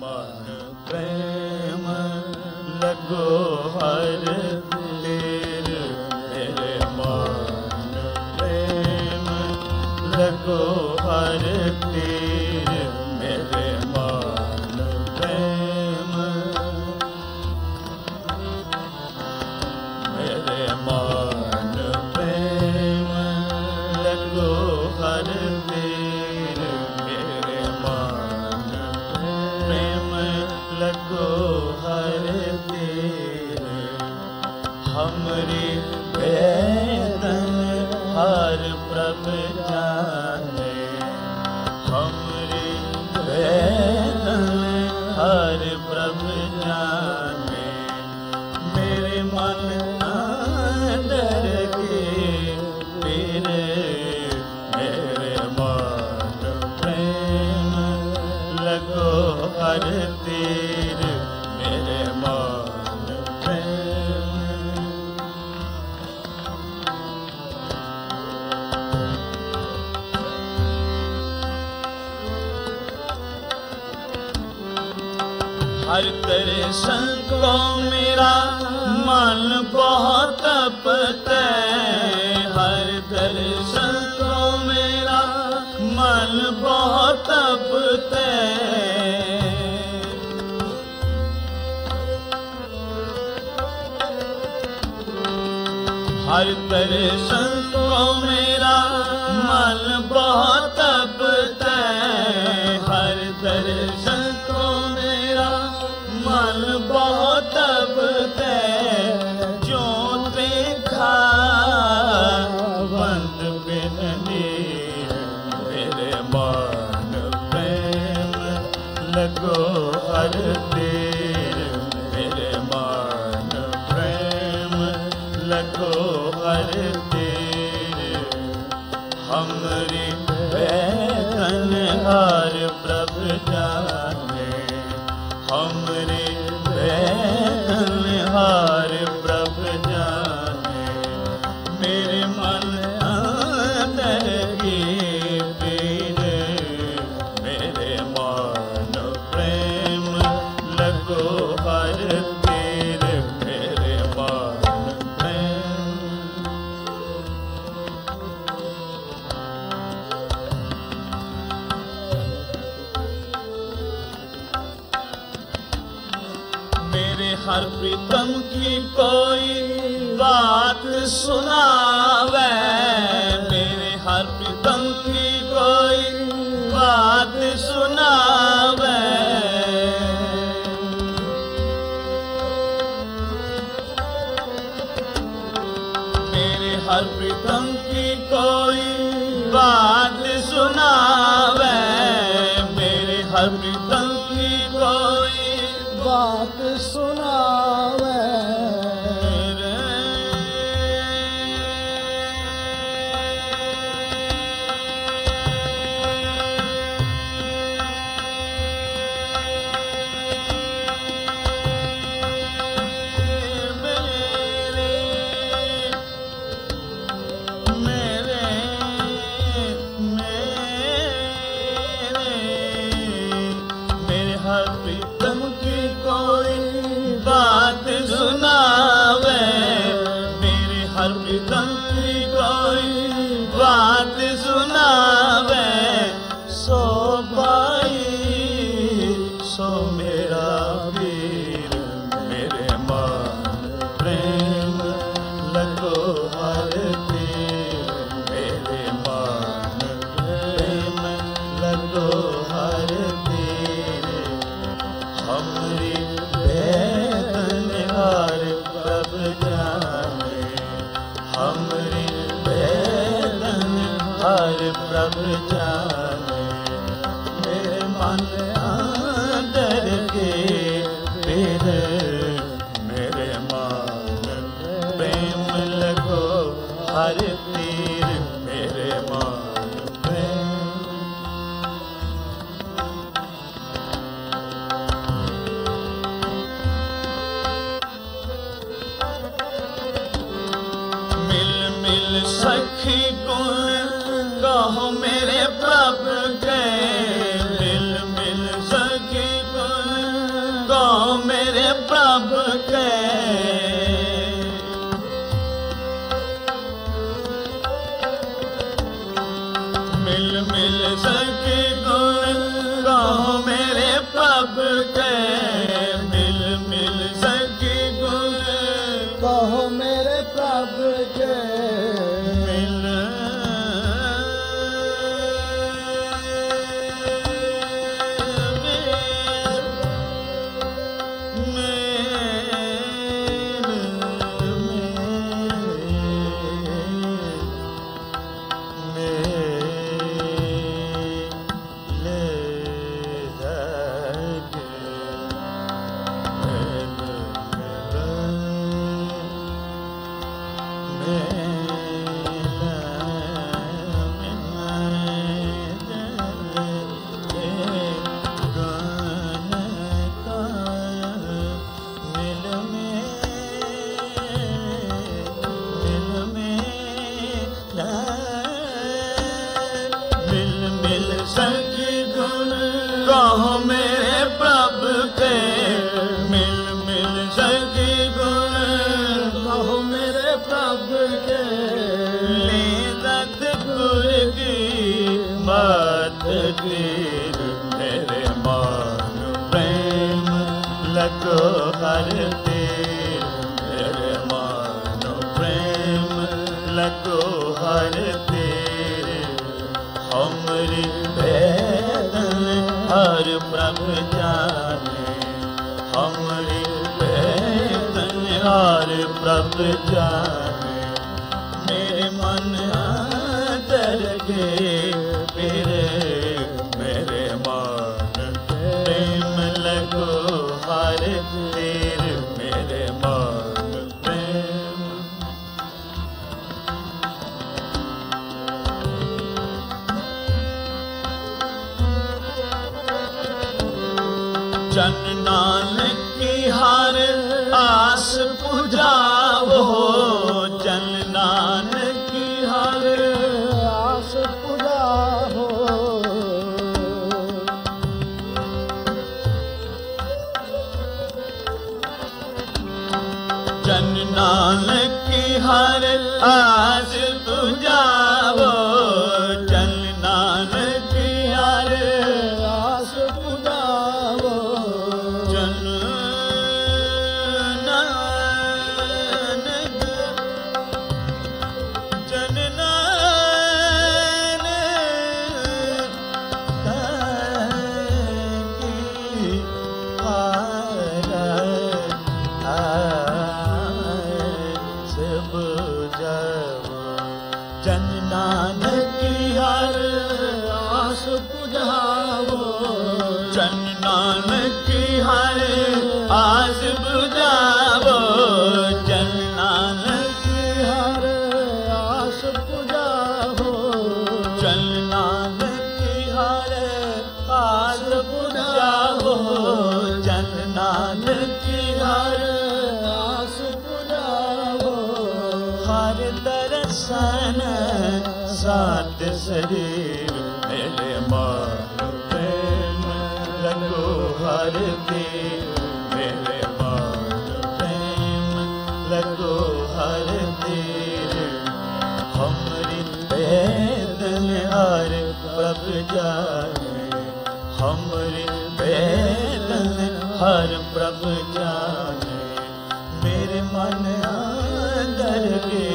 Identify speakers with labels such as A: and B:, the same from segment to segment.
A: मन प्रेम लगो हर तीर, मेरे मन प्रेम लगो हर तीर, मेरे मन प्रेम, मेरे मन प्रेम लगो हर तीर, मेरे मन प्रेम लगो हर तीर। हमरी वेदन हर प्रभ जाने, हमरी वेदन हर प्रभ जाने, मेरे मन अंदर की पीर, मेरे मन प्रेम लगो हर तीर, मेरे मन प्रेम। हर तेरे संग को मेरा मन बहुत तपते, हर तेरे संग को मेरा मन बहुत तपते, हर तेरे संग को मेरा मन बहुत तपते, हर तेरे संग को मेरा मन बहुत तपते, जो देखा बंद बिन नीर, मेरे मन प्रेम लगो हर तीर, मेरे मन प्रेम लगो हर तीर। हमरी वेदन हर प्रभ जाने, हमरी वेदन हर प्रभ जाने, मेरे मन अंदर की पीर, मेरे मन प्रेम लगो हर तीर, मेरे मन प्रेम। मेरे हर प्रीतम की कोई बात सुनावे, मेरे हर प्रीतम की कोई बात सुनावे, मेरे हर प्रीतम की कोई बात सुनावे, मेरे हर प्रीतम की कोई बात सुनावे, मेरे हर प्रीतम की कोई बात सुनावे, मेरे हर प्रीतम की कोई बात सुनावे, सो भाई सो मेरा वीर, मेरे मन प्रेम लगो हर तीर, मेरे मन प्रेम लगो हर तीर। हमरी वेदन हर प्रभ जाने, हमरी वेदन हर प्रभ जाने, मेरे मन अंदर के पीर, मेरे मन प्रेम लगो हर तीर, मेरे मन प्रेम। मिल मिल सखी गुण कहो मेरे प्रभु के, मिल मिल सखी गुण मेरे प्रभु के मिल मिल सखी गुण कहो मेरे प्रभु के मिल मिल सखी गुण
B: कहो मेरे प्रभु के
A: मिल सखी गुण कहो मेरे प्रभु के मिल मिल सखी गुण
B: कहो मेरे प्रभु के
A: ले सतगुर की बात तीर मेरे मान प्रेम लगो हर तीर मेरे मान प्रेम लगो हर तीर हमरी वेदन हर प्रभु जाने हमरी वेदन हर प्रभु जाने मेरे मन आदर के मेरे मान प्रेम लगो हर तीर मेरे मान प्रेम जन नानक की हर आस पुजाओ जन नानक की हर
B: आस पुजाओ
A: जन नानक की हर आस पुजाओ जन नानक की हर
B: आस पुजाओ
A: जन नानक जन नानक की हर आस पुजाओ जन नानक की हर
B: आस पुजाओ
A: जन नानक की हर आस बुझावो जन नानक
B: की हर आस पुजाओ
A: जन नानक की हर आस बुझावो जन नानक की हर
B: आस पुजाओ
A: हर दर्शन सात शरीर मेरे मान प्रेम लगो हर तीर मेरे मान प्रेम लगो हर तीर हमरी वेदन हर प्रभु जाने हमरी वेदन हर प्रभु जाने मेरे मन अंदर के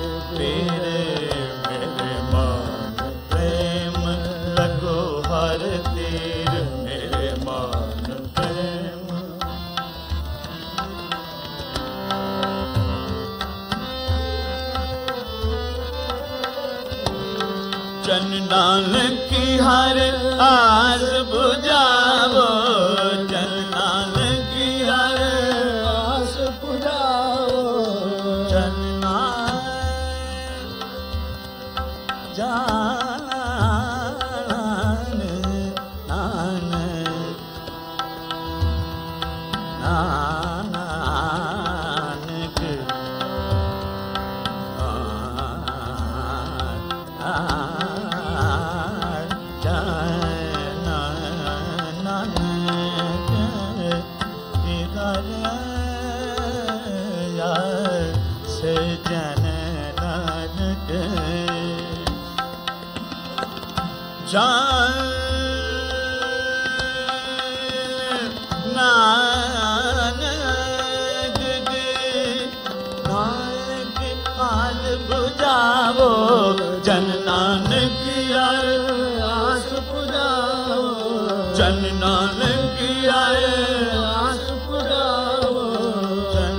A: मेरे मान प्रेम लगो हर तीर मेरे मान प्रेम जन नानक की हर आस बुझावो जन नानक की हर
B: आस पुजाओ
A: जन नानक जान नानक नानक नानक नानक आस बुझावो जन नानक हर
B: आस पुजाओ
A: जन नानक हर
B: आस पुजाओ
A: जन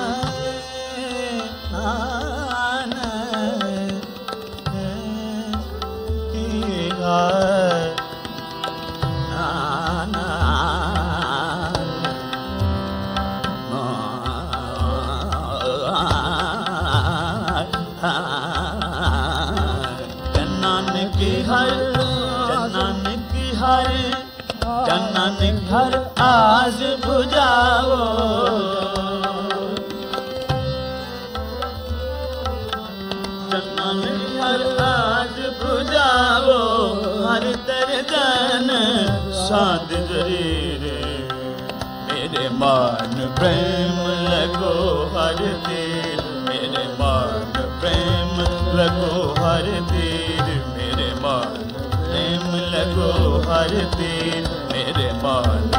A: नानक हर नानक हर आस बुझावो नानक हर आस बुझावो हर दर्शन साध शरीर मेरे मान प्रेम लगो हर तीर मेरे मान प्रेम लगो हर तीर मेरे मान प्रेम लगो हर तीर मेरे मान